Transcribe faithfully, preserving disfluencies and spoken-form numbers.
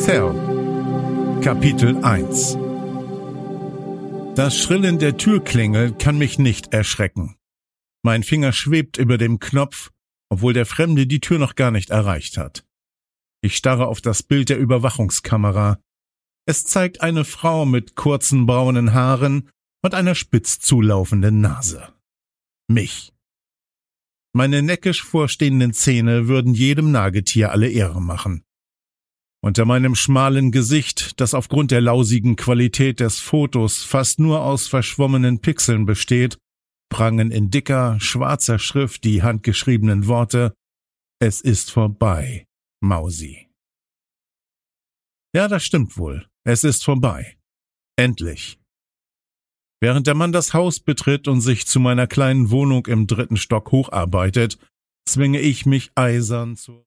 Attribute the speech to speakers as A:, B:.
A: Cell, Kapitel eins. Das Schrillen der Türklingel kann mich nicht erschrecken. Mein Finger schwebt über dem Knopf, obwohl der Fremde die Tür noch gar nicht erreicht hat. Ich starre auf das Bild der Überwachungskamera. Es zeigt eine Frau mit kurzen braunen Haaren und einer spitz zulaufenden Nase. Mich. Meine neckisch vorstehenden Zähne würden jedem Nagetier alle Ehre machen. Unter meinem schmalen Gesicht, das aufgrund der lausigen Qualität des Fotos fast nur aus verschwommenen Pixeln besteht, prangen in dicker, schwarzer Schrift die handgeschriebenen Worte: Es ist vorbei, Mausi. Ja, das stimmt wohl. Es ist vorbei. Endlich. Während der Mann das Haus betritt und sich zu meiner kleinen Wohnung im dritten Stock hocharbeitet, zwinge ich mich eisern zur